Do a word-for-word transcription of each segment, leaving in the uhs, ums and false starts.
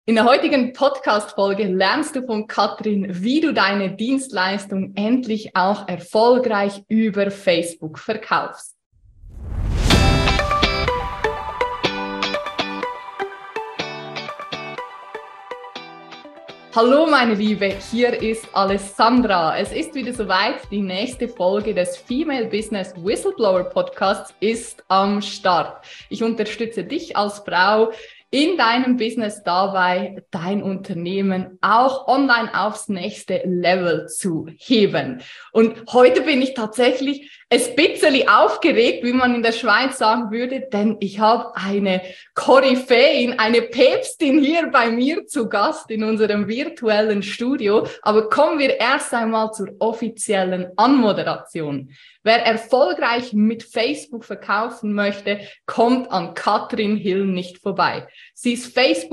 In der heutigen Podcast-Folge lernst du von Katrin, wie du deine Dienstleistung endlich auch erfolgreich über Facebook verkaufst. Hallo meine Liebe, hier ist Alessandra. Es ist wieder soweit, die nächste Folge des Female Business Whistleblower Podcasts ist am Start. Ich unterstütze dich als Frau in deinem Business dabei, dein Unternehmen auch online aufs nächste Level zu heben. Und heute bin ich tatsächlich ein bisschen aufgeregt, wie man in der Schweiz sagen würde, denn ich habe eine Koryphäin, eine Päpstin hier bei mir zu Gast in unserem virtuellen Studio. Aber kommen wir erst einmal zur offiziellen Anmoderation. Wer erfolgreich mit Facebook verkaufen möchte, kommt an Katrin Hill nicht vorbei. Sie ist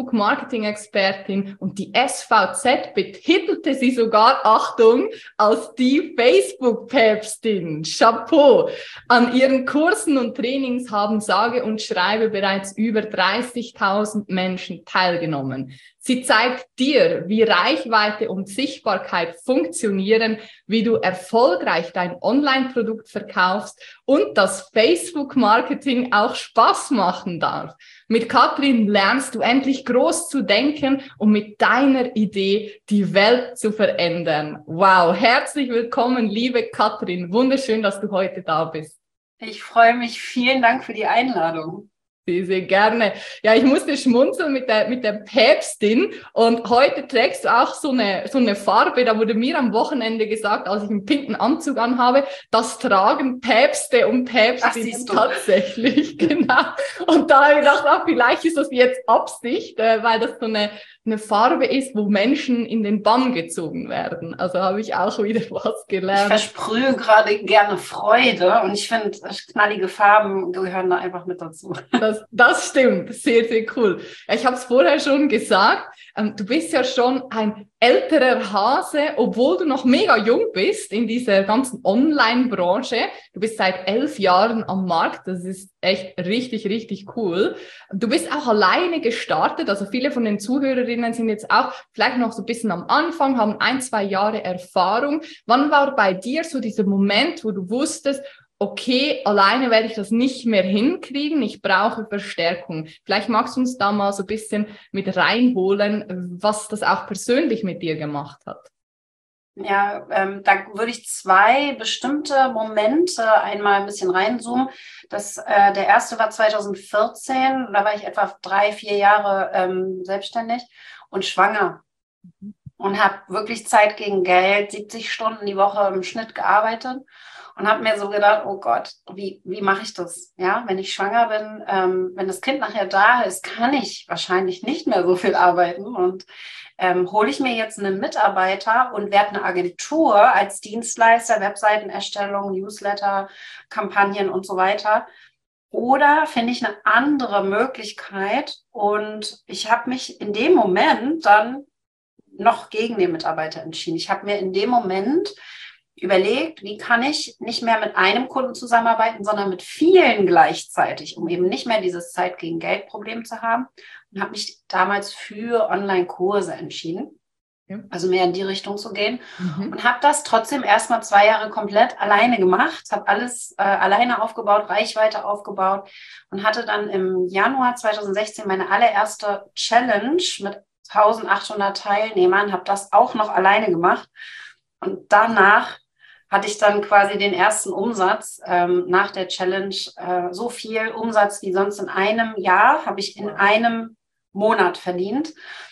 Facebook-Marketing-Expertin und die S V Z betitelte sie sogar, Achtung, als die Facebook-Päpstin. Chapeau! An ihren Kursen und Trainings haben sage und schreibe bereits über dreißigtausend Menschen teilgenommen. Sie zeigt dir, wie Reichweite und Sichtbarkeit funktionieren, wie du erfolgreich dein Online-Produkt verkaufst und dass Facebook-Marketing auch Spaß machen darf. Mit Katrin lernst du endlich groß zu denken und mit deiner Idee die Welt zu verändern. Wow, herzlich willkommen, liebe Katrin. Wunderschön, dass du heute da bist. Ich freue mich. Vielen Dank für die Einladung. Sehr, sehr gerne. Ja, ich musste schmunzeln mit der, mit der Päpstin und heute trägst du auch so eine, so eine Farbe, da wurde mir am Wochenende gesagt, als ich einen pinken Anzug anhabe, das tragen Päpste und Päpstinnen tatsächlich, genau. Und da habe ich gedacht, ach, vielleicht ist das jetzt Absicht, äh, weil das so eine, eine Farbe ist, wo Menschen in den Bann gezogen werden. Also habe ich auch wieder was gelernt. Ich versprühe gerade gerne Freude und ich finde, knallige Farben gehören da einfach mit dazu. Das, das stimmt, sehr, sehr cool. Ja, ich habe es vorher schon gesagt, ähm, du bist ja schon ein älterer Hase, obwohl du noch mega jung bist in dieser ganzen Online-Branche. Du bist seit elf Jahren am Markt, das ist echt richtig, richtig cool. Du bist auch alleine gestartet, also viele von den Zuhörerinnen sind jetzt auch vielleicht noch so ein bisschen am Anfang, haben ein, zwei Jahre Erfahrung. Wann war bei dir so dieser Moment, wo du wusstest, okay, alleine werde ich das nicht mehr hinkriegen, ich brauche Verstärkung. Vielleicht magst du uns da mal so ein bisschen mit reinholen, was das auch persönlich mit dir gemacht hat. Ja, ähm, da würde ich zwei bestimmte Momente einmal ein bisschen reinzoomen. Das, äh, der erste war zwanzig vierzehn, da war ich etwa drei, vier Jahre ähm, selbstständig und schwanger. Mhm. Und habe wirklich Zeit gegen Geld, siebzig Stunden die Woche im Schnitt gearbeitet. Und habe mir so gedacht, oh Gott, wie, wie mache ich das? Ja, wenn ich schwanger bin, ähm, wenn das Kind nachher da ist, kann ich wahrscheinlich nicht mehr so viel arbeiten. Und ähm, hole ich mir jetzt einen Mitarbeiter und werde eine Agentur als Dienstleister, Webseitenerstellung, Newsletter, Kampagnen und so weiter. Oder finde ich eine andere Möglichkeit? Und ich habe mich in dem Moment dann noch gegen den Mitarbeiter entschieden. Ich habe mir in dem Moment überlegt, wie kann ich nicht mehr mit einem Kunden zusammenarbeiten, sondern mit vielen gleichzeitig, um eben nicht mehr dieses Zeit gegen Geld Problem zu haben. Und habe mich damals für Online-Kurse entschieden, ja. Also mehr in die Richtung zu gehen. Mhm. Und habe das trotzdem erstmal zwei Jahre komplett alleine gemacht, habe alles äh, alleine aufgebaut, Reichweite aufgebaut und hatte dann im Januar zwanzig sechzehn meine allererste Challenge mit eintausendachthundert Teilnehmern, habe das auch noch alleine gemacht. Und danach hatte ich dann quasi den ersten Umsatz ähm, nach der Challenge. Äh, so viel Umsatz wie sonst in einem Jahr habe ich in einem Monat verdient.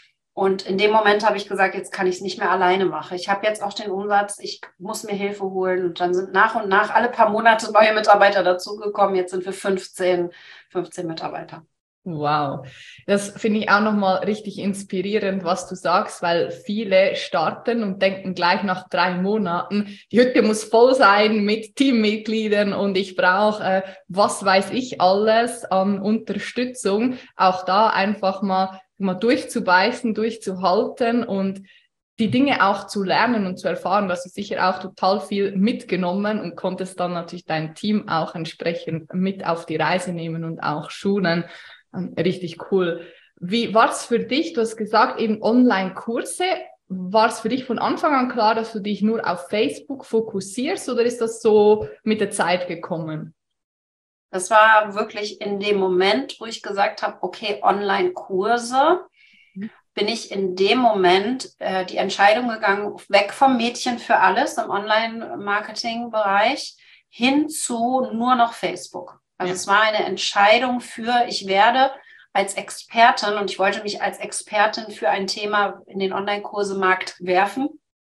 Und in dem Moment habe ich gesagt, jetzt kann ich es nicht mehr alleine machen. Ich habe jetzt auch den Umsatz, ich muss mir Hilfe holen. Und dann sind nach und nach alle paar Monate neue Mitarbeiter dazugekommen. Jetzt sind wir fünfzehn, fünfzehn Mitarbeiter. Wow, das finde ich auch nochmal richtig inspirierend, was du sagst, weil viele starten und denken gleich nach drei Monaten, die Hütte muss voll sein mit Teammitgliedern und ich brauche, äh, was weiß ich alles an Unterstützung. Auch da einfach mal, mal durchzubeißen, durchzuhalten und die Dinge auch zu lernen und zu erfahren. Du hast sicher auch total viel mitgenommen und konntest dann natürlich dein Team auch entsprechend mit auf die Reise nehmen und auch schulen. Richtig cool. Wie war es für dich? Du hast gesagt, eben Online-Kurse. War es für dich von Anfang an klar, dass du dich nur auf Facebook fokussierst oder ist das so mit der Zeit gekommen? Das war wirklich in dem Moment, wo ich gesagt habe, okay, Online-Kurse, bin ich in dem Moment äh, die Entscheidung gegangen, weg vom Mädchen für alles im Online-Marketing-Bereich hin zu nur noch Facebook. Also ja. Es war eine Entscheidung für, ich werde als Expertin und ich wollte mich als Expertin für ein Thema in den Online-Kurse-Markt werfen.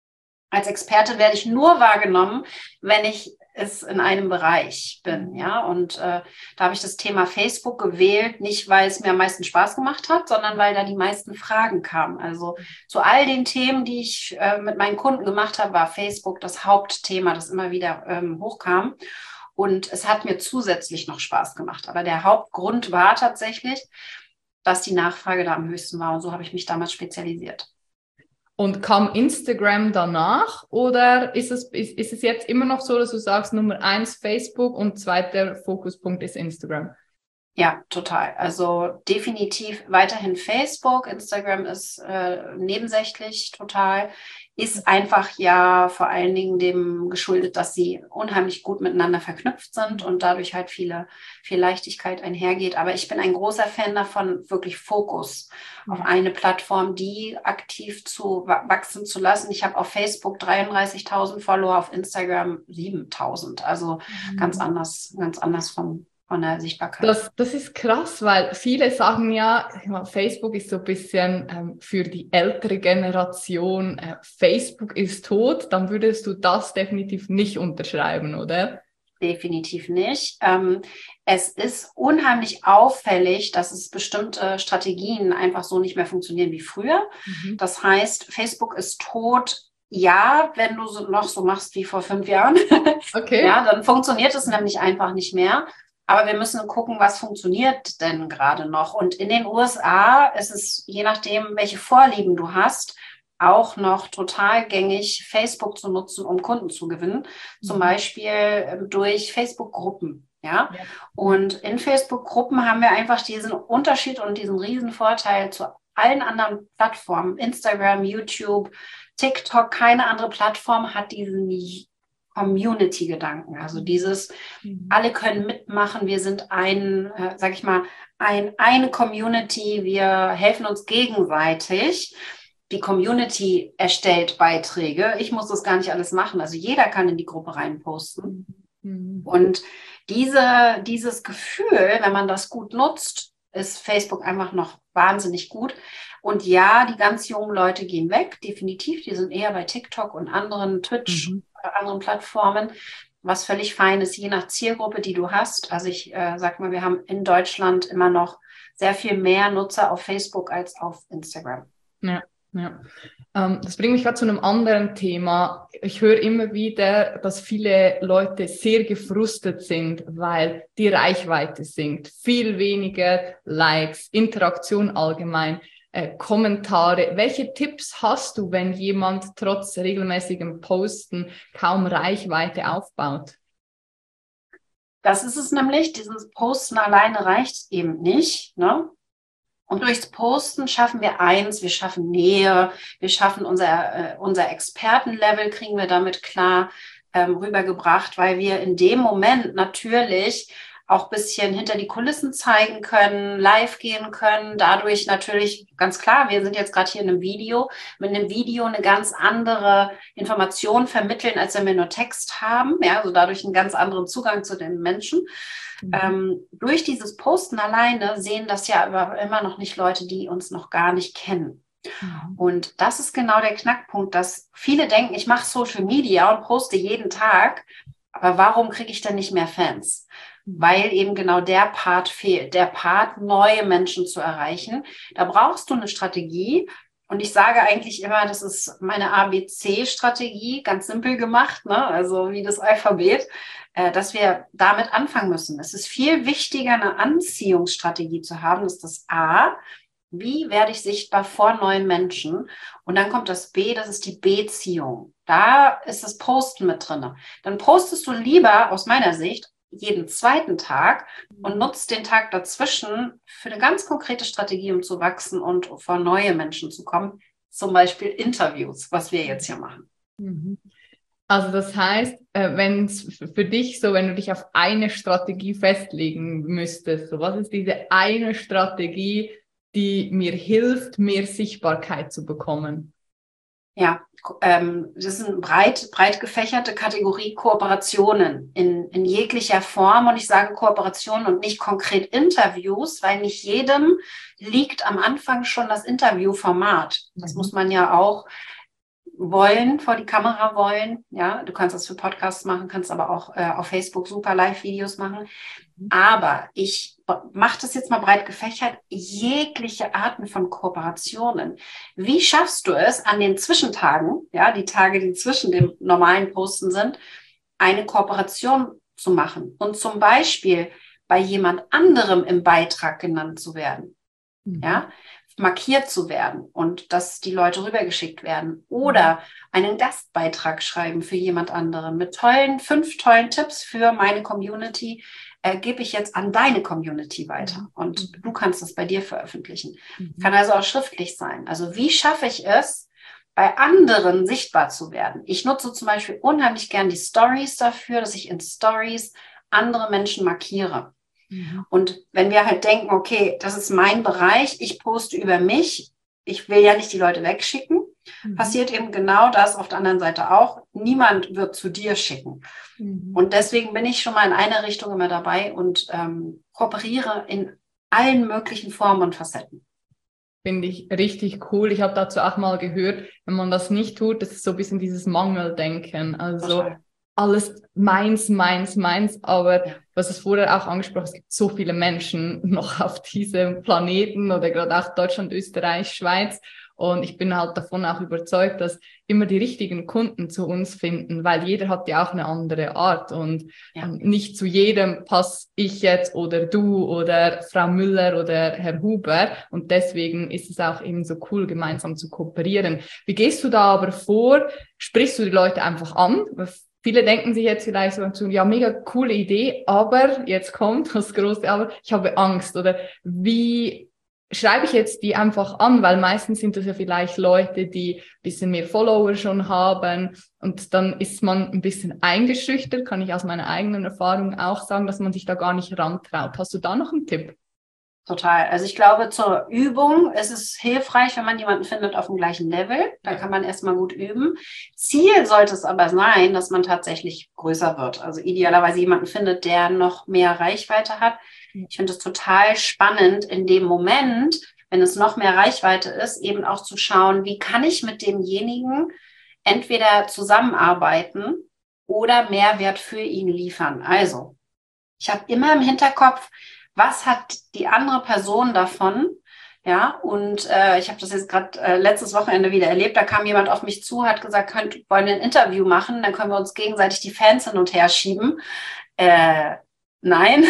Als Expertin werde ich nur wahrgenommen, wenn ich es in einem Bereich bin, ja, und äh, da habe ich das Thema Facebook gewählt, nicht weil es mir am meisten Spaß gemacht hat, sondern weil da die meisten Fragen kamen. Also zu all den Themen, die ich äh, mit meinen Kunden gemacht habe, war Facebook das Hauptthema, das immer wieder ähm, hochkam. Und es hat mir zusätzlich noch Spaß gemacht. Aber der Hauptgrund war tatsächlich, dass die Nachfrage da am höchsten war. Und so habe ich mich damals spezialisiert. Und kam Instagram danach oder ist es, ist, ist es jetzt immer noch so, dass du sagst, Nummer eins Facebook und zweiter Fokuspunkt ist Instagram? Ja, total. Also definitiv weiterhin Facebook. Instagram ist äh, nebensächlich total. Ist einfach ja vor allen Dingen dem geschuldet, dass sie unheimlich gut miteinander verknüpft sind und dadurch halt viele, viel Leichtigkeit einhergeht. Aber ich bin ein großer Fan davon, wirklich Fokus auf eine Plattform, die aktiv zu wachsen zu lassen. Ich habe auf Facebook dreiunddreißigtausend Follower, auf Instagram siebentausend. Also mhm. ganz anders, ganz anders vom von der Sichtbarkeit. Das, das ist krass, weil viele sagen ja, Facebook ist so ein bisschen ähm, für die ältere Generation, äh, Facebook ist tot, dann würdest du das definitiv nicht unterschreiben, oder? Definitiv nicht. Ähm, es ist unheimlich auffällig, dass es bestimmte Strategien einfach so nicht mehr funktionieren wie früher. Mhm. Das heißt, Facebook ist tot. Ja, wenn du so, noch so machst wie vor fünf Jahren, okay. Ja, dann funktioniert es nämlich einfach nicht mehr. Aber wir müssen gucken, was funktioniert denn gerade noch. Und in den U S A ist es, je nachdem, welche Vorlieben du hast, auch noch total gängig, Facebook zu nutzen, um Kunden zu gewinnen. Mhm. Zum Beispiel durch Facebook-Gruppen. Ja? Ja. Und in Facebook-Gruppen haben wir einfach diesen Unterschied und diesen riesen Vorteil zu allen anderen Plattformen. Instagram, YouTube, TikTok, keine andere Plattform hat diesen Community-Gedanken, also dieses, mhm. alle können mitmachen, wir sind ein, äh, sag ich mal, ein, eine Community, wir helfen uns gegenseitig. Die Community erstellt Beiträge, ich muss das gar nicht alles machen, also jeder kann in die Gruppe reinposten. Mhm. Und diese, dieses Gefühl, wenn man das gut nutzt, ist Facebook einfach noch wahnsinnig gut. Und ja, die ganz jungen Leute gehen weg, definitiv, die sind eher bei TikTok und anderen Twitch, mhm. anderen Plattformen, was völlig fein ist, je nach Zielgruppe, die du hast. Also ich äh, sag mal, wir haben in Deutschland immer noch sehr viel mehr Nutzer auf Facebook als auf Instagram. Ja, ja. Ähm, das bringt mich gerade zu einem anderen Thema. Ich höre immer wieder, dass viele Leute sehr gefrustet sind, weil die Reichweite sinkt. Viel weniger Likes, Interaktion allgemein. Äh, Kommentare. Welche Tipps hast du, wenn jemand trotz regelmäßigem Posten kaum Reichweite aufbaut? Das ist es nämlich. Dieses Posten alleine reicht eben nicht, ne? Und durchs Posten schaffen wir eins, wir schaffen Nähe, wir schaffen unser, äh, unser Expertenlevel, kriegen wir damit klar ähm, rübergebracht, weil wir in dem Moment natürlich auch ein bisschen hinter die Kulissen zeigen können, live gehen können. Dadurch natürlich, ganz klar, wir sind jetzt gerade hier in einem Video, mit einem Video eine ganz andere Information vermitteln, als wenn wir nur Text haben. Ja, also dadurch einen ganz anderen Zugang zu den Menschen. Mhm. Ähm, durch dieses Posten alleine sehen das ja aber immer noch nicht Leute, die uns noch gar nicht kennen. Mhm. Und das ist genau der Knackpunkt, dass viele denken, ich mache Social Media und poste jeden Tag, aber warum kriege ich denn nicht mehr Fans? Weil eben genau der Part fehlt, der Part, neue Menschen zu erreichen. Da brauchst du eine Strategie. Und ich sage eigentlich immer, das ist meine A B C-Strategie, ganz simpel gemacht, ne? Also wie das Alphabet, äh, dass wir damit anfangen müssen. Es ist viel wichtiger, eine Anziehungsstrategie zu haben. Das ist das A. Wie werde ich sichtbar vor neuen Menschen? Und dann kommt das B, das ist die Beziehung. Da ist das Posten mit drin. Dann postest du lieber, aus meiner Sicht, jeden zweiten Tag und nutzt den Tag dazwischen für eine ganz konkrete Strategie, um zu wachsen und vor neue Menschen zu kommen. Zum Beispiel Interviews, was wir jetzt hier machen. Mhm. Also das heißt, wenn es für dich so, wenn du dich auf eine Strategie festlegen müsstest, so was ist diese eine Strategie, die mir hilft, mehr Sichtbarkeit zu bekommen? Ja, ähm, das ist eine breit, breit gefächerte Kategorie Kooperationen in, in jeglicher Form. Und ich sage Kooperationen und nicht konkret Interviews, weil nicht jedem liegt am Anfang schon das Interviewformat. Das mhm. muss man ja auch wollen, vor die Kamera wollen. Ja, du kannst das für Podcasts machen, kannst aber auch äh, auf Facebook super Live-Videos machen. Aber ich mache das jetzt mal breit gefächert, jegliche Arten von Kooperationen. Wie schaffst du es, an den Zwischentagen, ja, die Tage, die zwischen dem normalen Posten sind, eine Kooperation zu machen und zum Beispiel bei jemand anderem im Beitrag genannt zu werden, mhm. ja, markiert zu werden und dass die Leute rübergeschickt werden oder einen Gastbeitrag schreiben für jemand anderen mit tollen, fünf tollen Tipps für meine Community, äh, gebe ich jetzt an deine Community weiter und mhm. du kannst das bei dir veröffentlichen. Mhm. Kann also auch schriftlich sein. Also wie schaffe ich es, bei anderen sichtbar zu werden? Ich nutze zum Beispiel unheimlich gern die Stories dafür, dass ich in Stories andere Menschen markiere. Und wenn wir halt denken, okay, das ist mein Bereich, ich poste über mich, ich will ja nicht die Leute wegschicken, mhm. passiert eben genau das auf der anderen Seite auch. Niemand wird zu dir schicken. Mhm. Und deswegen bin ich schon mal in einer Richtung immer dabei und ähm, kooperiere in allen möglichen Formen und Facetten. Finde ich richtig cool. Ich habe dazu auch mal gehört, wenn man das nicht tut, das ist so ein bisschen dieses Mangeldenken. Also Total. Alles meins, meins, meins, aber ja. was es vorher auch angesprochen, es gibt so viele Menschen noch auf diesem Planeten oder gerade auch Deutschland, Österreich, Schweiz und ich bin halt davon auch überzeugt, dass immer die richtigen Kunden zu uns finden, weil jeder hat ja auch eine andere Art und ja. nicht zu jedem passe ich jetzt oder du oder Frau Müller oder Herr Huber und deswegen ist es auch eben so cool, gemeinsam zu kooperieren. Wie gehst du da aber vor? Sprichst du die Leute einfach an? Viele denken sich jetzt vielleicht so, ja, mega coole Idee, aber jetzt kommt das große Aber, ich habe Angst. Oder wie schreibe ich jetzt die einfach an? Weil meistens sind das ja vielleicht Leute, die ein bisschen mehr Follower schon haben und dann ist man ein bisschen eingeschüchtert, kann ich aus meiner eigenen Erfahrung auch sagen, dass man sich da gar nicht rantraut. Hast du da noch einen Tipp? Total. Also ich glaube, zur Übung ist es hilfreich, wenn man jemanden findet auf dem gleichen Level. Da kann man erstmal gut üben. Ziel sollte es aber sein, dass man tatsächlich größer wird. Also idealerweise jemanden findet, der noch mehr Reichweite hat. Ich finde es total spannend, in dem Moment, wenn es noch mehr Reichweite ist, eben auch zu schauen, wie kann ich mit demjenigen entweder zusammenarbeiten oder Mehrwert für ihn liefern. Also, ich habe immer im Hinterkopf, was hat die andere Person davon? Ja, und äh, ich habe das jetzt gerade äh, letztes Wochenende wieder erlebt. Da kam jemand auf mich zu, hat gesagt, könnt, wollen wir ein Interview machen? Dann können wir uns gegenseitig die Fans hin und her schieben. Äh, nein.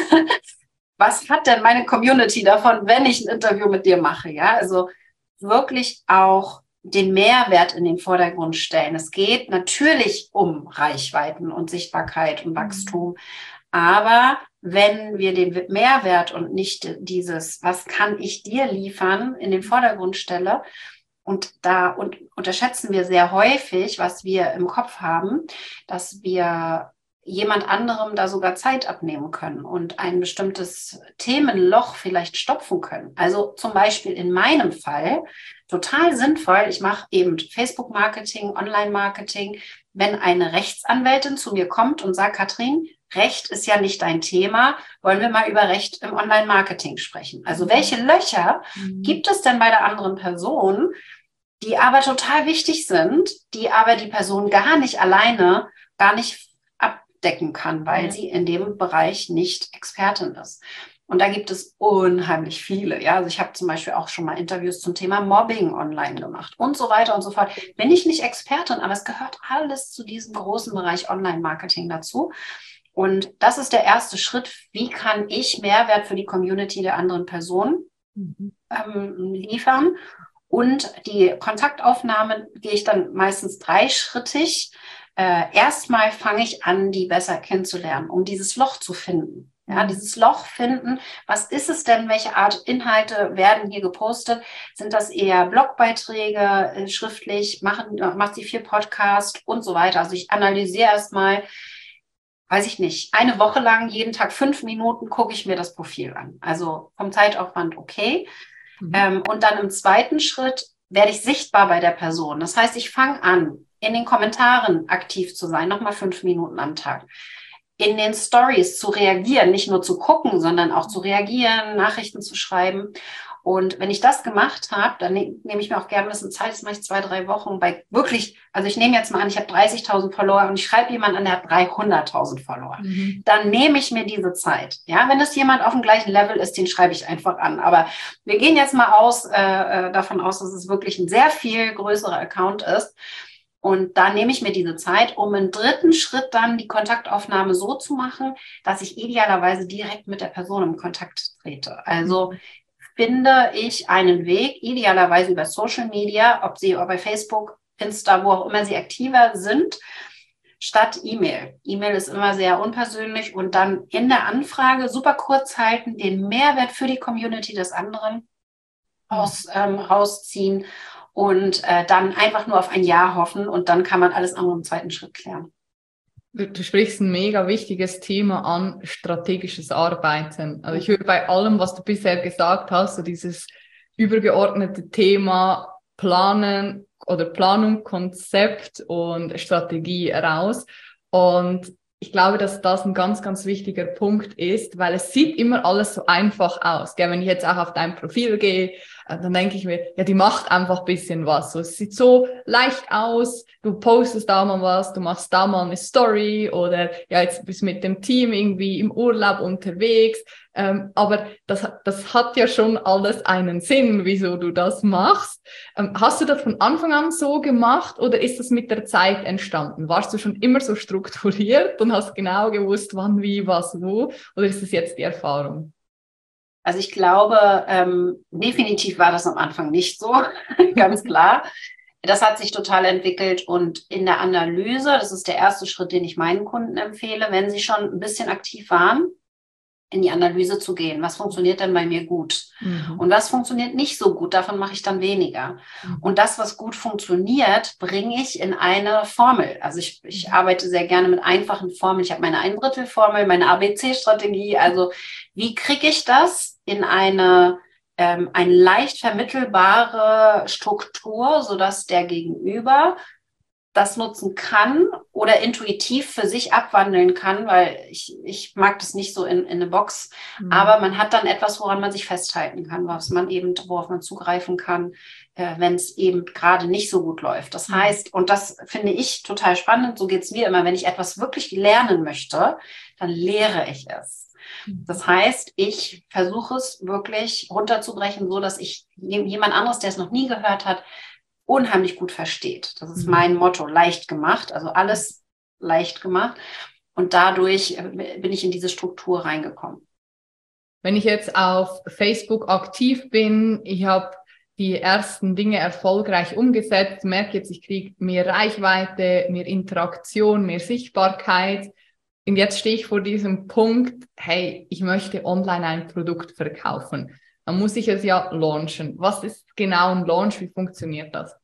Was hat denn meine Community davon, wenn ich ein Interview mit dir mache? Ja, also wirklich auch den Mehrwert in den Vordergrund stellen. Es geht natürlich um Reichweiten und Sichtbarkeit und Wachstum. Mhm. Aber wenn wir den Mehrwert und nicht dieses, was kann ich dir liefern, in den Vordergrund stelle, und da und unterschätzen wir sehr häufig, was wir im Kopf haben, dass wir jemand anderem da sogar Zeit abnehmen können und ein bestimmtes Themenloch vielleicht stopfen können. Also zum Beispiel in meinem Fall total sinnvoll, ich mache eben Facebook-Marketing, Online-Marketing, wenn eine Rechtsanwältin zu mir kommt und sagt, Katrin, Recht ist ja nicht dein Thema, wollen wir mal über Recht im Online-Marketing sprechen. Also welche Löcher mhm. gibt es denn bei der anderen Person, die aber total wichtig sind, die aber die Person gar nicht alleine, gar nicht abdecken kann, weil ja. sie in dem Bereich nicht Expertin ist. Und da gibt es unheimlich viele. Ja, also ich habe zum Beispiel auch schon mal Interviews zum Thema Mobbing online gemacht und so weiter und so fort. Bin ich nicht Expertin, aber es gehört alles zu diesem großen Bereich Online-Marketing dazu. Und das ist der erste Schritt. Wie kann ich Mehrwert für die Community der anderen Person mhm. ähm, liefern? Und die Kontaktaufnahme gehe ich dann meistens dreischrittig. äh, erstmal fange ich an, die besser kennenzulernen, um dieses Loch zu finden. Ja, dieses Loch finden, was ist es denn, welche Art Inhalte werden hier gepostet? Sind das eher Blogbeiträge, äh, schriftlich, machen, macht sie viel Podcast und so weiter? Also ich analysiere erstmal, weiß ich nicht, eine Woche lang, jeden Tag fünf Minuten gucke ich mir das Profil an. Also vom Zeitaufwand okay. Mhm. Ähm, und dann im zweiten Schritt werde ich sichtbar bei der Person. Das heißt, ich fange an, in den Kommentaren aktiv zu sein, nochmal fünf Minuten am Tag. In den Stories zu reagieren, nicht nur zu gucken, sondern auch zu reagieren, Nachrichten zu schreiben. Und wenn ich das gemacht habe, dann ne, nehme ich mir auch gerne ein bisschen Zeit, das mache ich zwei, drei Wochen bei wirklich, also ich nehme jetzt mal an, ich habe dreißigtausend Follower und ich schreibe jemanden an, der hat dreihunderttausend Follower. Mhm. Dann nehme ich mir diese Zeit. Ja, wenn es jemand auf dem gleichen Level ist, den schreibe ich einfach an. Aber wir gehen jetzt mal aus, äh, davon aus, dass es wirklich ein sehr viel größerer Account ist. Und da nehme ich mir diese Zeit, um im dritten Schritt dann die Kontaktaufnahme so zu machen, dass ich idealerweise direkt mit der Person in Kontakt trete. Also finde ich einen Weg, idealerweise über Social Media, ob sie bei Facebook, Insta, wo auch immer sie aktiver sind, statt E-Mail. E-Mail ist immer sehr unpersönlich und dann in der Anfrage super kurz halten, den Mehrwert für die Community des anderen aus, ähm, rausziehen. Und äh, dann einfach nur auf ein Ja hoffen und dann kann man alles andere im zweiten Schritt klären. Du, du sprichst ein mega wichtiges Thema an, strategisches Arbeiten. Also ich höre bei allem, was du bisher gesagt hast, so dieses übergeordnete Thema Planen oder Planung, Konzept und Strategie raus. Und ich glaube, dass das ein ganz, ganz wichtiger Punkt ist, weil es sieht immer alles so einfach aus. Gell? Wenn ich jetzt auch auf dein Profil gehe, dann denke ich mir, ja, die macht einfach ein bisschen was. So, es sieht so leicht aus, du postest da mal was, du machst da mal eine Story oder ja, jetzt bist du mit dem Team irgendwie im Urlaub unterwegs. Ähm, aber das, das hat ja schon alles einen Sinn, wieso du das machst. Ähm, hast du das von Anfang an so gemacht oder ist das mit der Zeit entstanden? Warst du schon immer so strukturiert und hast genau gewusst, wann, wie, was, wo? Oder ist das jetzt die Erfahrung? Also ich glaube, ähm, definitiv war das am Anfang nicht so, ganz klar. Das hat sich total entwickelt und in der Analyse, das ist der erste Schritt, den ich meinen Kunden empfehle, wenn sie schon ein bisschen aktiv waren, in die Analyse zu gehen. Was funktioniert denn bei mir gut? Mhm. Und was funktioniert nicht so gut? Davon mache ich dann weniger. Mhm. Und das, was gut funktioniert, bringe ich in eine Formel. Also ich, ich arbeite sehr gerne mit einfachen Formeln. Ich habe meine Ein-Drittel-Formel, meine A B C-Strategie. Also wie kriege ich das in eine, ähm, eine leicht vermittelbare Struktur, sodass der Gegenüber das nutzen kann oder intuitiv für sich abwandeln kann, weil ich, ich mag das nicht so in, in eine Box, mhm. aber man hat dann etwas, woran man sich festhalten kann, was man eben, worauf man zugreifen kann, äh, wenn es eben gerade nicht so gut läuft. Das mhm. heißt, und das finde ich total spannend, so geht es mir immer, wenn ich etwas wirklich lernen möchte, dann lehre ich es. Mhm. Das heißt, ich versuche es wirklich runterzubrechen, so dass ich jemand anderes, der es noch nie gehört hat, unheimlich gut versteht. Das ist mein Motto, leicht gemacht, also alles leicht gemacht. Und dadurch bin ich in diese Struktur reingekommen. Wenn ich jetzt auf Facebook aktiv bin, ich habe die ersten Dinge erfolgreich umgesetzt, merke jetzt, ich kriege mehr Reichweite, mehr Interaktion, mehr Sichtbarkeit. Und jetzt stehe ich vor diesem Punkt, hey, ich möchte online ein Produkt verkaufen. Dann muss ich es ja launchen. Was ist genau ein Launch? Wie funktioniert das?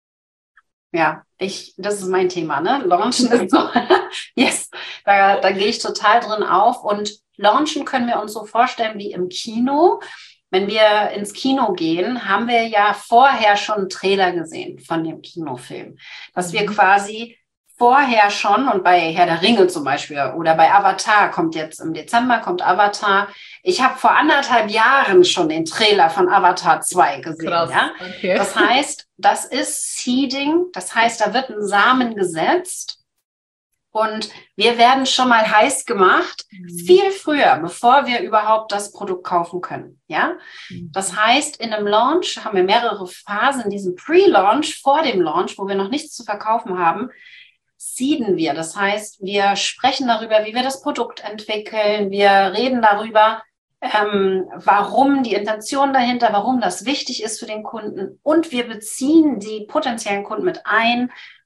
Ja, ich, das ist mein Thema, ne? Launchen ist so, yes, da, da gehe ich total drin auf. Und launchen können wir uns so vorstellen wie im Kino. Wenn wir ins Kino gehen, haben wir ja vorher schon einen Trailer gesehen von dem Kinofilm. Dass wir quasi vorher schon, und bei Herr der Ringe zum Beispiel oder bei Avatar, kommt jetzt im Dezember, kommt Avatar. Ich habe vor anderthalb Jahren schon den Trailer von Avatar zwei gesehen. Krass, ja? Okay. Das heißt, das ist Seeding, das heißt, da wird ein Samen gesetzt und wir werden schon mal heiß gemacht, mhm. viel früher, bevor wir überhaupt das Produkt kaufen können. Ja? Mhm. Das heißt, in einem Launch haben wir mehrere Phasen, diesen Pre-Launch, vor dem Launch, wo wir noch nichts zu verkaufen haben, seeden wir. Das heißt, wir sprechen darüber, wie wir das Produkt entwickeln. Wir reden darüber, ähm, warum die Intention dahinter, warum das wichtig ist für den Kunden. Und wir beziehen die potenziellen Kunden mit ein,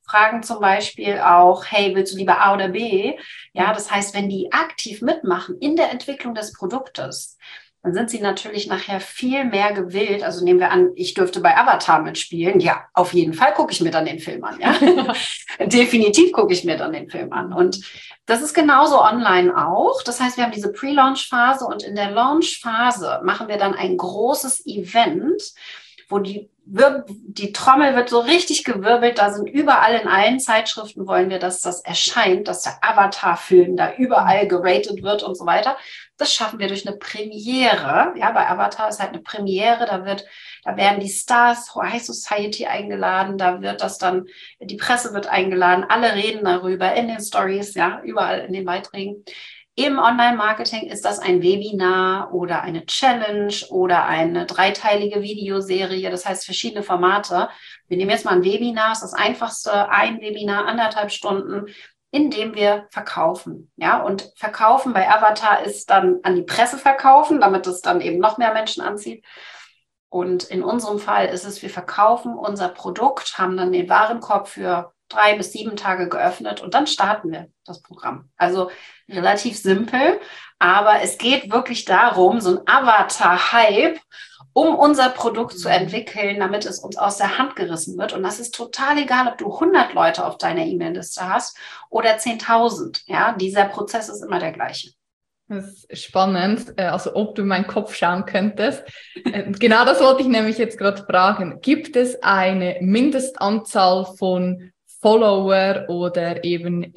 fragen zum Beispiel auch, hey, willst du lieber A oder B? Ja, das heißt, wenn die aktiv mitmachen in der Entwicklung des Produktes, dann sind sie natürlich nachher viel mehr gewillt. Also nehmen wir an, ich dürfte bei Avatar mitspielen. Ja, auf jeden Fall gucke ich mir dann den Film an. Ja, definitiv gucke ich mir dann den Film an. Und das ist genauso online auch. Das heißt, wir haben diese Pre-Launch-Phase und in der Launch-Phase machen wir dann ein großes Event, wo die, die Trommel wird so richtig gewirbelt. Da sind überall in allen Zeitschriften wollen wir, dass das erscheint, dass der Avatar-Film da überall geratet wird und so weiter. Das schaffen wir durch eine Premiere. Ja, bei Avatar ist halt eine Premiere. Da wird, da werden die Stars, High Society eingeladen. Da wird das dann, die Presse wird eingeladen. Alle reden darüber in den Stories, ja, überall in den Beiträgen. Im Online-Marketing ist das ein Webinar oder eine Challenge oder eine dreiteilige Videoserie. Das heißt verschiedene Formate. Wir nehmen jetzt mal ein Webinar. Das ist das einfachste. Ein Webinar, anderthalb Stunden, in dem wir verkaufen. Ja, und verkaufen bei Avatar ist dann an die Presse verkaufen, damit es dann eben noch mehr Menschen anzieht. Und in unserem Fall ist es, wir verkaufen unser Produkt, haben dann den Warenkorb für drei bis sieben Tage geöffnet und dann starten wir das Programm. Also relativ simpel, aber es geht wirklich darum, so ein Avatar-Hype, um unser Produkt zu entwickeln, damit es uns aus der Hand gerissen wird. Und das ist total egal, ob du hundert Leute auf deiner E-Mail-Liste hast oder zehntausend. Ja, dieser Prozess ist immer der gleiche. Das ist spannend, also ob du in meinen Kopf schauen könntest. Genau das wollte ich nämlich jetzt gerade fragen. Gibt es eine Mindestanzahl von Follower oder eben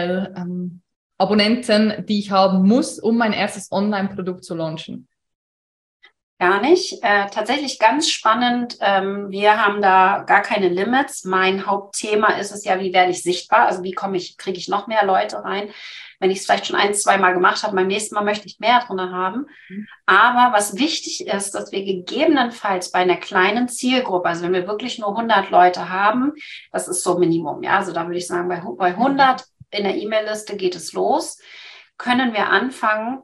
E-Mail-Abonnenten, die ich haben muss, um mein erstes Online-Produkt zu launchen? Gar nicht. Äh, tatsächlich ganz spannend. Ähm, wir haben da gar keine Limits. Mein Hauptthema ist es ja, wie werde ich sichtbar? Also wie komme ich, kriege ich noch mehr Leute rein? Wenn ich es vielleicht schon ein, zwei Mal gemacht habe, beim nächsten Mal möchte ich mehr drin haben. Mhm. Aber was wichtig ist, dass wir gegebenenfalls bei einer kleinen Zielgruppe, also wenn wir wirklich nur hundert Leute haben, das ist so Minimum. Ja, also da würde ich sagen, bei, bei hundert in der E-Mail-Liste geht es los, können wir anfangen,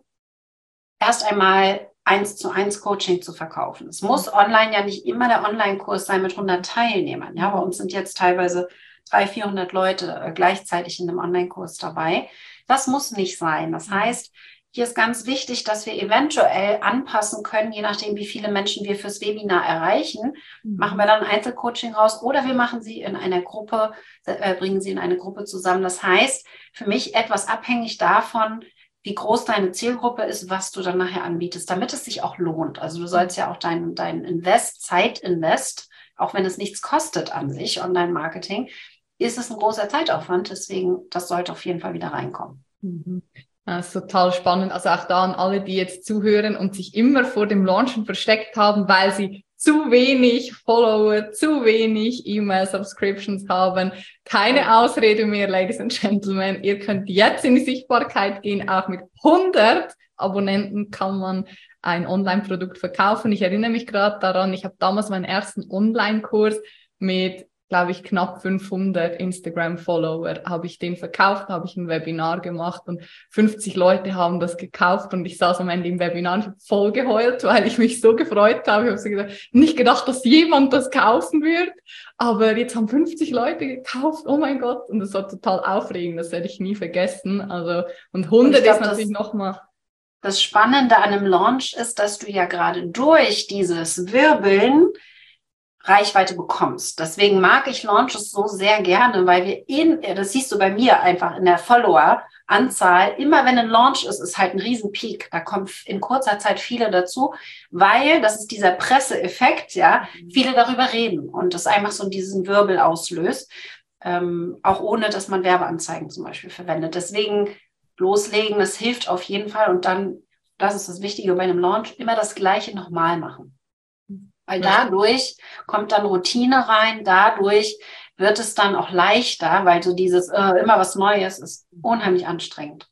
erst einmal eins zu eins Coaching zu verkaufen. Es muss online ja nicht immer der Online-Kurs sein mit hundert Teilnehmern. Ja, bei uns sind jetzt teilweise dreihundert, vierhundert Leute gleichzeitig in einem Online-Kurs dabei. Das muss nicht sein. Das heißt, hier ist ganz wichtig, dass wir eventuell anpassen können, je nachdem, wie viele Menschen wir fürs Webinar erreichen. Machen wir dann ein Einzelcoaching raus oder wir machen sie in einer Gruppe, äh, bringen sie in eine Gruppe zusammen. Das heißt, für mich etwas abhängig davon, wie groß deine Zielgruppe ist, was du dann nachher anbietest, damit es sich auch lohnt. Also du sollst ja auch dein, dein Invest, Zeitinvest, auch wenn es nichts kostet an sich, Online-Marketing, ist es ein großer Zeitaufwand. Deswegen, das sollte auf jeden Fall wieder reinkommen. Mhm. Das ist total spannend. Also auch da an alle, die jetzt zuhören und sich immer vor dem Launchen versteckt haben, weil sie zu wenig Follower, zu wenig E-Mail-Subscriptions haben. Keine Ausrede mehr, Ladies and Gentlemen. Ihr könnt jetzt in die Sichtbarkeit gehen. Auch mit hundert Abonnenten kann man ein Online-Produkt verkaufen. Ich erinnere mich gerade daran, ich habe damals meinen ersten Online-Kurs mit, glaube ich, knapp fünfhundert Instagram-Follower, habe ich den verkauft, habe ich ein Webinar gemacht und fünfzig Leute haben das gekauft und ich saß am Ende im Webinar und ich habe voll geheult, weil ich mich so gefreut habe. Ich habe so gesagt, nicht gedacht, dass jemand das kaufen wird, aber jetzt haben fünfzig Leute gekauft, oh mein Gott, und das war total aufregend, das werde ich nie vergessen. Also, und hundert und glaub, ist natürlich nochmal... Das Spannende an einem Launch ist, dass du ja gerade durch dieses Wirbeln Reichweite bekommst. Deswegen mag ich Launches so sehr gerne, weil wir in, das siehst du bei mir einfach in der Follower-Anzahl, immer wenn ein Launch ist, ist halt ein Riesenpeak. Da kommen in kurzer Zeit viele dazu, weil, das ist dieser Presseeffekt, ja, viele darüber reden und das einfach so diesen Wirbel auslöst, ähm, auch ohne, dass man Werbeanzeigen zum Beispiel verwendet. Deswegen loslegen, das hilft auf jeden Fall und dann, das ist das Wichtige bei einem Launch, immer das Gleiche nochmal machen. Weil dadurch kommt dann Routine rein, dadurch wird es dann auch leichter, weil so dieses äh, immer was Neues ist unheimlich anstrengend.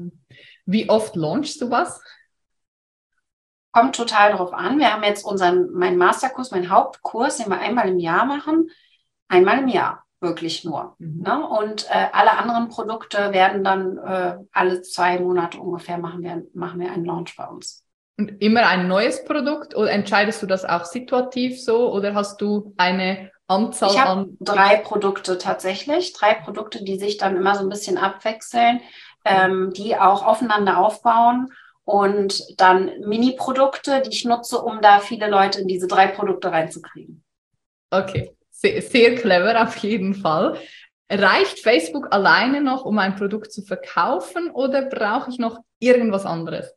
Wie oft launchst du was? Kommt total drauf an. Wir haben jetzt unseren, meinen Masterkurs, meinen Hauptkurs, den wir einmal im Jahr machen, einmal im Jahr. Wirklich nur. Mhm. Ne? Und äh, alle anderen Produkte werden dann äh, alle zwei Monate ungefähr machen wir, machen wir einen Launch bei uns. Und immer ein neues Produkt oder entscheidest du das auch situativ so oder hast du eine Anzahl Ich habe an... drei Produkte tatsächlich, drei Produkte, die sich dann immer so ein bisschen abwechseln, ähm, die auch aufeinander aufbauen und dann Mini-Produkte, die ich nutze, um da viele Leute in diese drei Produkte reinzukriegen. Okay, sehr, sehr clever auf jeden Fall. Reicht Facebook alleine noch, um ein Produkt zu verkaufen oder brauche ich noch irgendwas anderes?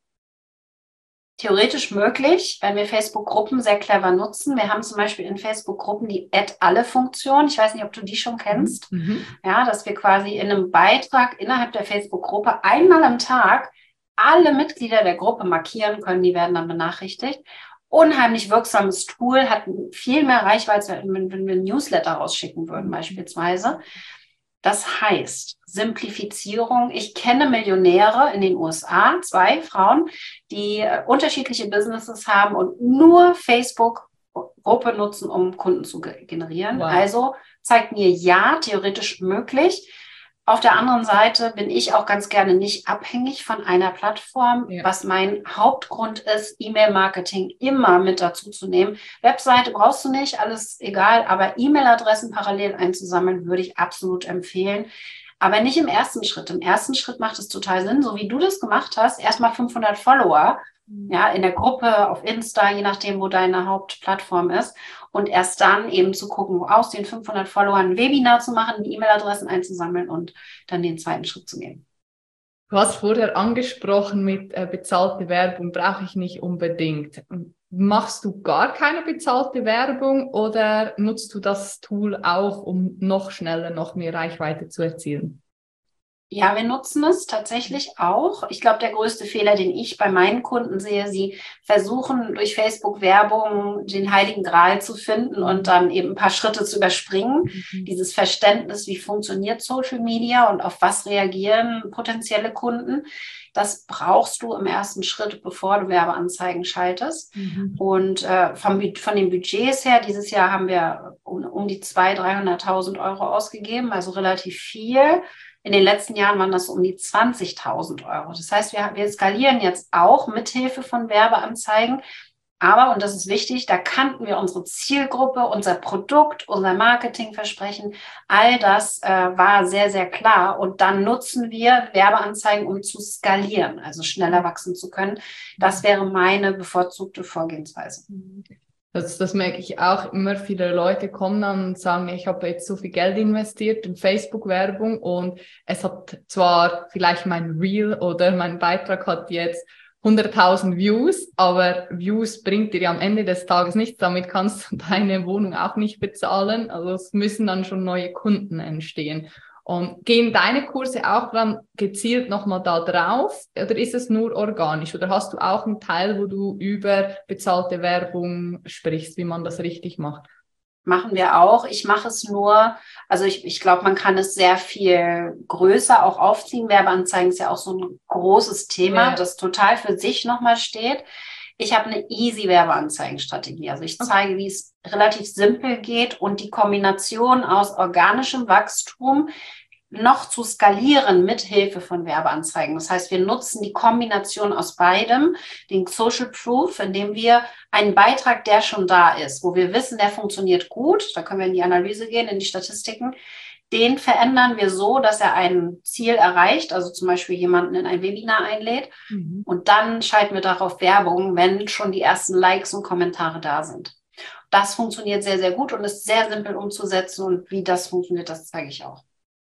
Theoretisch möglich, wenn wir Facebook-Gruppen sehr clever nutzen. Wir haben zum Beispiel in Facebook-Gruppen die Add-alle-Funktion. Ich weiß nicht, ob du die schon kennst. Mhm. Ja, dass wir quasi in einem Beitrag innerhalb der Facebook-Gruppe einmal am Tag alle Mitglieder der Gruppe markieren können. Die werden dann benachrichtigt. Unheimlich wirksames Tool, hat viel mehr Reichweite, wenn, wenn wir ein Newsletter rausschicken würden beispielsweise. Das heißt, Simplifizierung. Ich kenne Millionäre in den U S A, zwei Frauen, die äh, unterschiedliche Businesses haben und nur Facebook-Gruppe nutzen, um Kunden zu ge- generieren. Wow. Also zeigt mir, ja, theoretisch möglich. Auf der anderen Seite bin ich auch ganz gerne nicht abhängig von einer Plattform, Ja. was mein Hauptgrund ist, E-Mail-Marketing immer mit dazu zu nehmen. Webseite brauchst du nicht, alles egal, aber E-Mail-Adressen parallel einzusammeln, würde ich absolut empfehlen. Aber nicht im ersten Schritt. Im ersten Schritt macht es total Sinn, so wie du das gemacht hast, erstmal fünfhundert Follower, ja, in der Gruppe, auf Insta, je nachdem, wo deine Hauptplattform ist. Und erst dann eben zu gucken, aus den fünfhundert Followern ein Webinar zu machen, die E-Mail-Adressen einzusammeln und dann den zweiten Schritt zu gehen. Du hast vorher angesprochen mit äh, bezahlte Werbung, brauche ich nicht unbedingt. Machst du gar keine bezahlte Werbung oder nutzt du das Tool auch, um noch schneller, noch mehr Reichweite zu erzielen? Ja, wir nutzen es tatsächlich auch. Ich glaube, der größte Fehler, den ich bei meinen Kunden sehe, sie versuchen durch Facebook-Werbung den Heiligen Gral zu finden und dann eben ein paar Schritte zu überspringen. Mhm. Dieses Verständnis, wie funktioniert Social Media und auf was reagieren potenzielle Kunden, das brauchst du im ersten Schritt, bevor du Werbeanzeigen schaltest. Mhm. Und äh, vom, von den Budgets her, dieses Jahr haben wir um, um die zweihunderttausend, dreihunderttausend Euro ausgegeben, also relativ viel. In den letzten Jahren waren das um die zwanzigtausend Euro. Das heißt, wir, wir skalieren jetzt auch mithilfe von Werbeanzeigen. Aber, und das ist wichtig, da kannten wir unsere Zielgruppe, unser Produkt, unser Marketingversprechen. All das äh, war sehr, sehr klar. Und dann nutzen wir Werbeanzeigen, um zu skalieren, also schneller wachsen zu können. Das wäre meine bevorzugte Vorgehensweise. Das, das merke ich auch. Immer viele Leute kommen dann und sagen, ich habe jetzt so viel Geld investiert in Facebook-Werbung und es hat zwar vielleicht mein Reel oder mein Beitrag hat jetzt hunderttausend Views, aber Views bringt dir ja am Ende des Tages nichts. Damit kannst du deine Wohnung auch nicht bezahlen. Also es müssen dann schon neue Kunden entstehen. Und gehen deine Kurse auch dann gezielt nochmal da drauf oder ist es nur organisch? Oder hast du auch einen Teil, wo du über bezahlte Werbung sprichst, wie man das richtig macht? Machen wir auch. Ich mache es nur, also ich, ich glaube, man kann es sehr viel größer auch aufziehen. Werbeanzeigen ist ja auch so ein großes Thema, ja, das total für sich nochmal steht. Ich habe eine easy Werbeanzeigenstrategie. Also ich zeige, wie es relativ simpel geht und die Kombination aus organischem Wachstum noch zu skalieren mit Hilfe von Werbeanzeigen. Das heißt, wir nutzen die Kombination aus beidem, den Social Proof, indem wir einen Beitrag, der schon da ist, wo wir wissen, der funktioniert gut, da können wir in die Analyse gehen, in die Statistiken, den verändern wir so, dass er ein Ziel erreicht, also zum Beispiel jemanden in ein Webinar einlädt, mhm, und dann schalten wir darauf Werbung, wenn schon die ersten Likes und Kommentare da sind. Das funktioniert sehr, sehr gut und ist sehr simpel umzusetzen und wie das funktioniert, das zeige ich auch.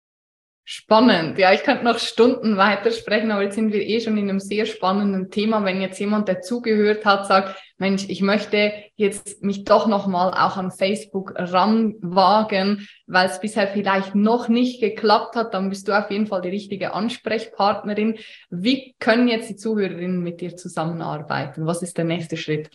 Spannend. Ja, ich könnte noch Stunden weitersprechen, aber jetzt sind wir eh schon in einem sehr spannenden Thema. Wenn jetzt jemand, der zugehört hat, sagt, Mensch, ich möchte jetzt mich doch nochmal auch an Facebook ranwagen, weil es bisher vielleicht noch nicht geklappt hat, dann bist du auf jeden Fall die richtige Ansprechpartnerin. Wie können jetzt die Zuhörerinnen mit dir zusammenarbeiten? Was ist der nächste Schritt?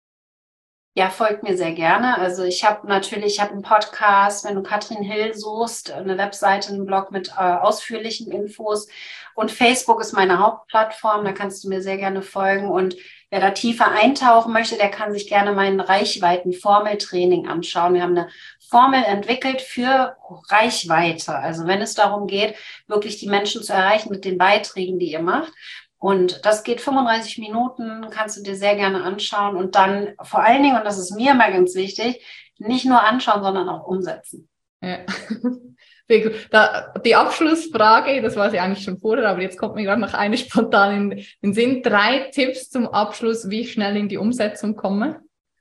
Ja, folgt mir sehr gerne. Also ich habe natürlich, ich habe einen Podcast, wenn du Katrin Hill suchst, eine Webseite, einen Blog mit äh, ausführlichen Infos. Und Facebook ist meine Hauptplattform, da kannst du mir sehr gerne folgen. Und wer da tiefer eintauchen möchte, der kann sich gerne mein Reichweiten-Formeltraining anschauen. Wir haben eine Formel entwickelt für Reichweite. Also wenn es darum geht, wirklich die Menschen zu erreichen mit den Beiträgen, die ihr macht. Und das geht fünfunddreißig Minuten, kannst du dir sehr gerne anschauen und dann vor allen Dingen, und das ist mir immer ganz wichtig, nicht nur anschauen, sondern auch umsetzen. Ja. Sehr gut. Da, die Abschlussfrage, das war sie eigentlich schon vorher, aber jetzt kommt mir gerade noch eine spontan in den Sinn. Drei Tipps zum Abschluss, wie ich schnell in die Umsetzung komme?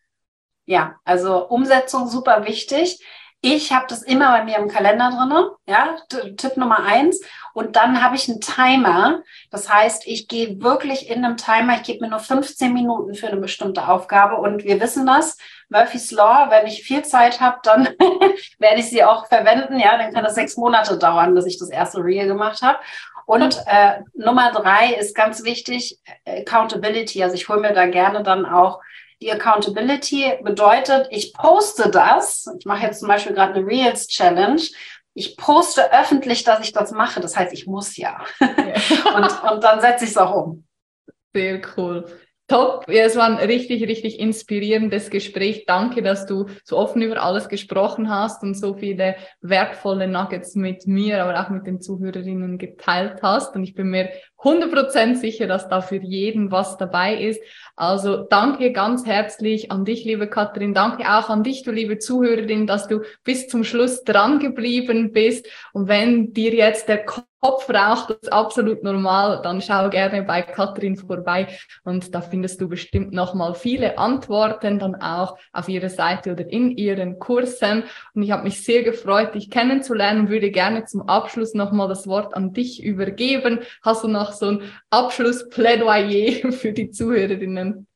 Ja, also Umsetzung super wichtig. Ich habe das immer bei mir im Kalender drin, ja, Tipp Nummer eins. Und dann habe ich einen Timer. Das heißt, ich gehe wirklich in einem Timer, ich gebe mir nur fünfzehn Minuten für eine bestimmte Aufgabe. Und wir wissen das, Murphy's Law, wenn ich viel Zeit habe, dann werde ich sie auch verwenden. Ja, dann kann das sechs Monate dauern, bis ich das erste Reel gemacht habe. Und äh, Nummer drei ist ganz wichtig, Accountability. Also ich hole mir da gerne dann auch die Accountability bedeutet, ich poste das. Ich mache jetzt zum Beispiel gerade eine Reels Challenge. Ich poste öffentlich, dass ich das mache. Das heißt, ich muss ja. ja. und, und dann setze ich es auch um. Sehr cool. Top. Ja, es war ein richtig, richtig inspirierendes Gespräch. Danke, dass du so offen über alles gesprochen hast und so viele wertvolle Nuggets mit mir, aber auch mit den Zuhörerinnen geteilt hast. Und ich bin mir hundert Prozent sicher, dass da für jeden was dabei ist. Also danke ganz herzlich an dich, liebe Katrin. Danke auch an dich, du liebe Zuhörerin, dass du bis zum Schluss dran geblieben bist. Und wenn dir jetzt der Kopf raucht, das ist absolut normal, dann schau gerne bei Katrin vorbei und da findest du bestimmt nochmal viele Antworten dann auch auf ihrer Seite oder in ihren Kursen. Und ich habe mich sehr gefreut, dich kennenzulernen und würde gerne zum Abschluss nochmal das Wort an dich übergeben. Hast du noch so ein Abschlussplädoyer für die Zuhörerinnen?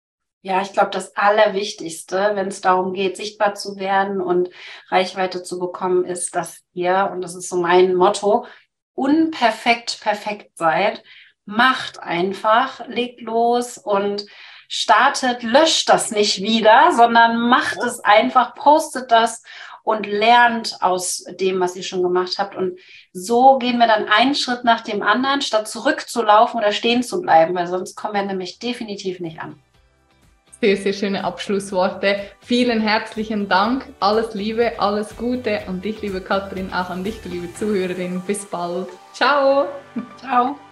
Ja, ich glaube, das Allerwichtigste, wenn es darum geht, sichtbar zu werden und Reichweite zu bekommen, ist, dass ihr, und das ist so mein Motto, unperfekt perfekt seid. Macht einfach, legt los und startet, löscht das nicht wieder, sondern macht es einfach, postet das und lernt aus dem, was ihr schon gemacht habt. Und so gehen wir dann einen Schritt nach dem anderen, statt zurückzulaufen oder stehen zu bleiben, weil sonst kommen wir nämlich definitiv nicht an. Sehr, sehr schöne Abschlussworte. Vielen herzlichen Dank. Alles Liebe, alles Gute an dich, liebe Katrin, auch an dich, liebe Zuhörerin. Bis bald. Ciao. Ciao.